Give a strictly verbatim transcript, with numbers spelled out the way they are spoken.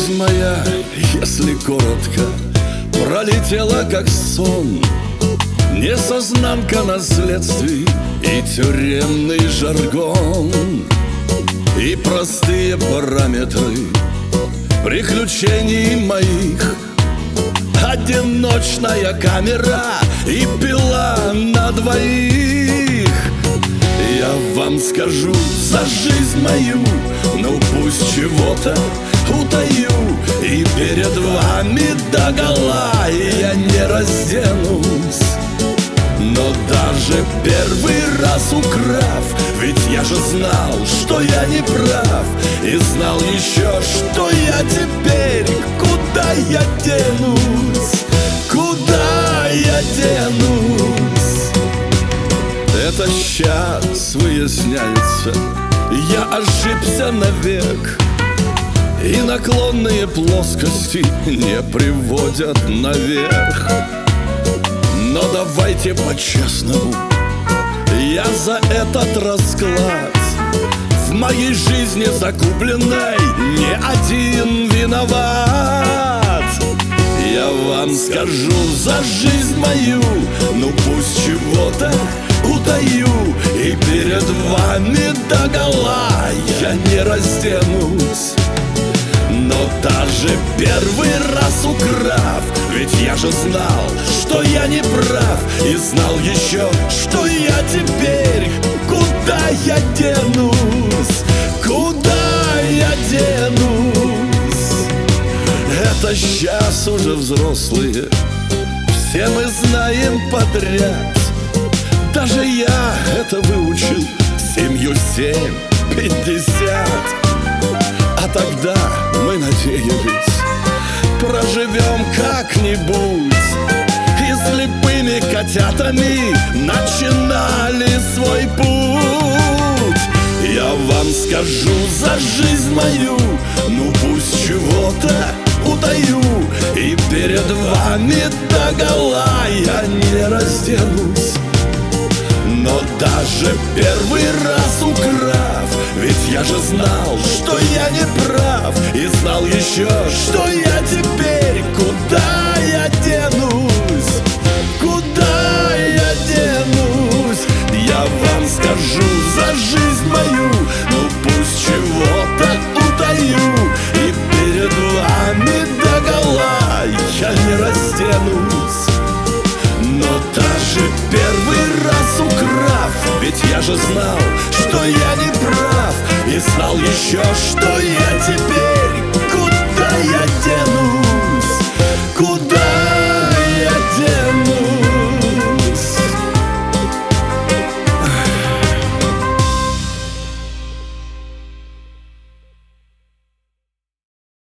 Жизнь моя, если коротко, пролетела как сон. Несознанка наследствий и тюремный жаргон, и простые параметры приключений моих. Одиночная камера и пила на двоих. Я вам скажу за жизнь мою, ну пусть чего-то утаю, и перед вами догола я не разденусь. Но даже первый раз украв, ведь я же знал, что я не прав, и знал еще, что я теперь, куда я денусь, куда я денусь. Это сейчас выясняется, я ошибся навек, и наклонные плоскости не приводят наверх. Но давайте по-честному, я за этот расклад в моей жизни закупленной не один виноват. Я вам скажу за жизнь мою, ну пусть чего-то утаю, и перед вами догола я не разденусь. Но даже первый раз украв, ведь я же знал, что я не прав, и знал еще, что я теперь, куда я денусь, куда я денусь. Это сейчас уже взрослые, все мы знаем подряд. Даже я это выучил, семью семь пятьдесят. А тогда мы надеялись, проживем как-нибудь, и слепыми котятами начинали свой путь. Я вам скажу за жизнь мою, ну пусть чего-то утаю, и перед вами догола я не разденусь. Но даже первый раз украв, ведь я же знал, что я не прав, и знал еще, что я теперь, куда я денусь, куда я денусь. Я вам скажу за жизнь мою, ну пусть чего-то утаю, и перед вами догола я не разденусь. Но даже первый раз украв, ведь я же знал, что я не прав, и знал еще, что я